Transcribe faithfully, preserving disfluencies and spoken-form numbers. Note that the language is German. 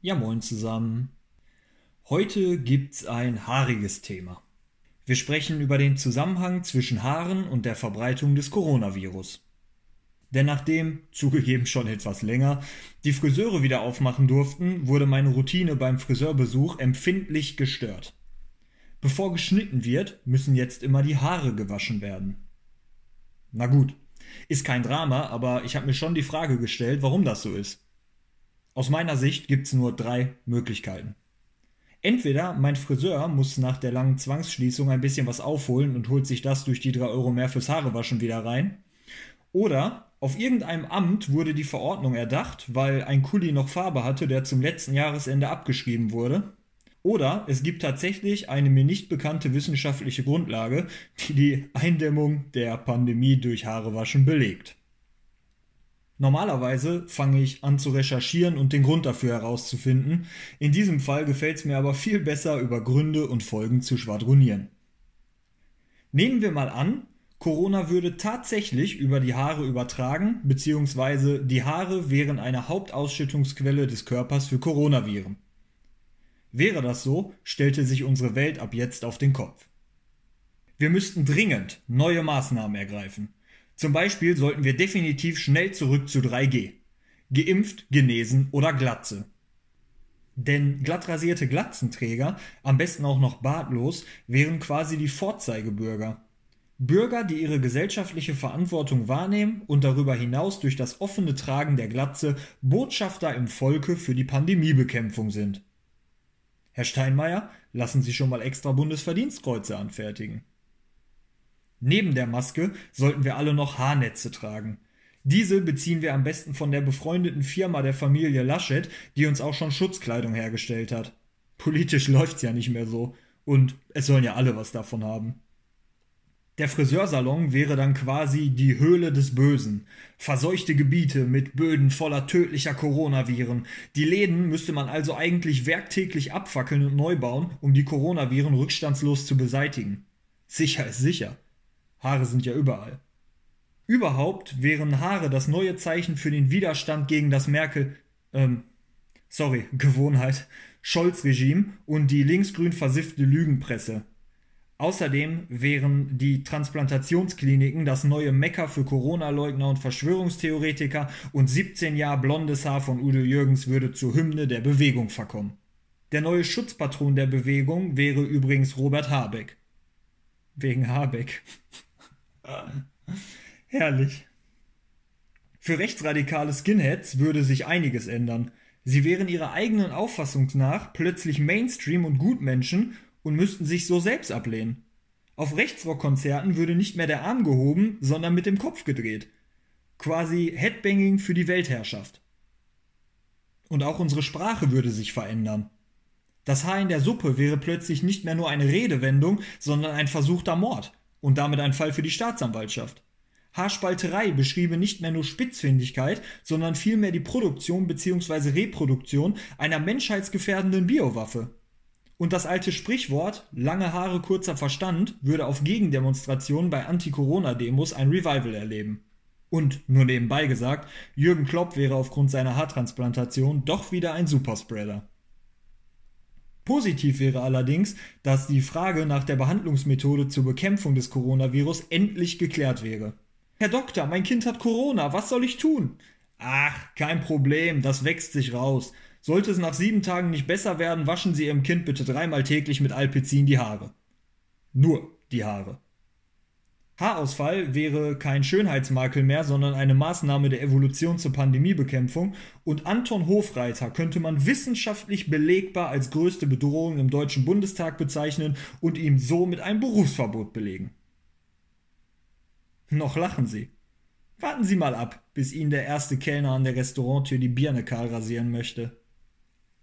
Ja, moin zusammen. Heute gibt's ein haariges Thema. Wir sprechen über den Zusammenhang zwischen Haaren und der Verbreitung des Coronavirus. Denn nachdem, zugegeben schon etwas länger, die Friseure wieder aufmachen durften, wurde meine Routine beim Friseurbesuch empfindlich gestört. Bevor geschnitten wird, müssen jetzt immer die Haare gewaschen werden. Na gut, ist kein Drama, aber ich habe mir schon die Frage gestellt, warum das so ist. Aus meiner Sicht gibt es nur drei Möglichkeiten. Entweder mein Friseur muss nach der langen Zwangsschließung ein bisschen was aufholen und holt sich das durch die drei Euro mehr fürs Haarewaschen wieder rein. Oder auf irgendeinem Amt wurde die Verordnung erdacht, weil ein Kuli noch Farbe hatte, der zum letzten Jahresende abgeschrieben wurde. Oder es gibt tatsächlich eine mir nicht bekannte wissenschaftliche Grundlage, die die Eindämmung der Pandemie durch Haarewaschen belegt. Normalerweise fange ich an zu recherchieren und den Grund dafür herauszufinden. In diesem Fall gefällt es mir aber viel besser, über Gründe und Folgen zu schwadronieren. Nehmen wir mal an, Corona würde tatsächlich über die Haare übertragen, beziehungsweise die Haare wären eine Hauptausschüttungsquelle des Körpers für Coronaviren. Wäre das so, stellte sich unsere Welt ab jetzt auf den Kopf. Wir müssten dringend neue Maßnahmen ergreifen. Zum Beispiel sollten wir definitiv schnell zurück zu drei G. Geimpft, genesen oder Glatze. Denn glatt rasierte Glatzenträger, am besten auch noch bartlos, wären quasi die Vorzeigebürger. Bürger, die ihre gesellschaftliche Verantwortung wahrnehmen und darüber hinaus durch das offene Tragen der Glatze Botschafter im Volke für die Pandemiebekämpfung sind. Herr Steinmeier, lassen Sie schon mal extra Bundesverdienstkreuze anfertigen. Neben der Maske sollten wir alle noch Haarnetze tragen. Diese beziehen wir am besten von der befreundeten Firma der Familie Laschet, die uns auch schon Schutzkleidung hergestellt hat. Politisch läuft's ja nicht mehr so. Und es sollen ja alle was davon haben. Der Friseursalon wäre dann quasi die Höhle des Bösen. Verseuchte Gebiete mit Böden voller tödlicher Coronaviren. Die Läden müsste man also eigentlich werktäglich abfackeln und neu bauen, um die Coronaviren rückstandslos zu beseitigen. Sicher ist sicher. Haare sind ja überall. Überhaupt wären Haare das neue Zeichen für den Widerstand gegen das Merkel, ähm, sorry, Gewohnheit, Scholz-Regime und die linksgrün versiffte Lügenpresse. Außerdem wären die Transplantationskliniken das neue Mekka für Corona-Leugner und Verschwörungstheoretiker und siebzehn Jahre blondes Haar von Udo Jürgens würde zur Hymne der Bewegung verkommen. Der neue Schutzpatron der Bewegung wäre übrigens Robert Habeck. Wegen Habeck. Herrlich. Für rechtsradikale Skinheads würde sich einiges ändern. Sie wären ihrer eigenen Auffassung nach plötzlich Mainstream und Gutmenschen und müssten sich so selbst ablehnen. Auf Rechtsrockkonzerten würde nicht mehr der Arm gehoben, sondern mit dem Kopf gedreht. Quasi Headbanging für die Weltherrschaft. Und auch unsere Sprache würde sich verändern. Das Haar in der Suppe wäre plötzlich nicht mehr nur eine Redewendung, sondern ein versuchter Mord. Und damit ein Fall für die Staatsanwaltschaft. Haarspalterei beschriebe nicht mehr nur Spitzfindigkeit, sondern vielmehr die Produktion bzw. Reproduktion einer menschheitsgefährdenden Biowaffe. Und das alte Sprichwort „lange Haare, kurzer Verstand" würde auf Gegendemonstrationen bei Anti-Corona-Demos ein Revival erleben. Und, nur nebenbei gesagt, Jürgen Klopp wäre aufgrund seiner Haartransplantation doch wieder ein Superspreader. Positiv wäre allerdings, dass die Frage nach der Behandlungsmethode zur Bekämpfung des Coronavirus endlich geklärt wäre. Herr Doktor, mein Kind hat Corona, was soll ich tun? Ach, kein Problem, das wächst sich raus. Sollte es nach sieben Tagen nicht besser werden, waschen Sie Ihrem Kind bitte dreimal täglich mit Alpecin die Haare. Nur die Haare. Haarausfall wäre kein Schönheitsmakel mehr, sondern eine Maßnahme der Evolution zur Pandemiebekämpfung und Anton Hofreiter könnte man wissenschaftlich belegbar als größte Bedrohung im Deutschen Bundestag bezeichnen und ihm so mit einem Berufsverbot belegen. Noch lachen Sie. Warten Sie mal ab, bis Ihnen der erste Kellner an der Restauranttür die Birne kahl rasieren möchte.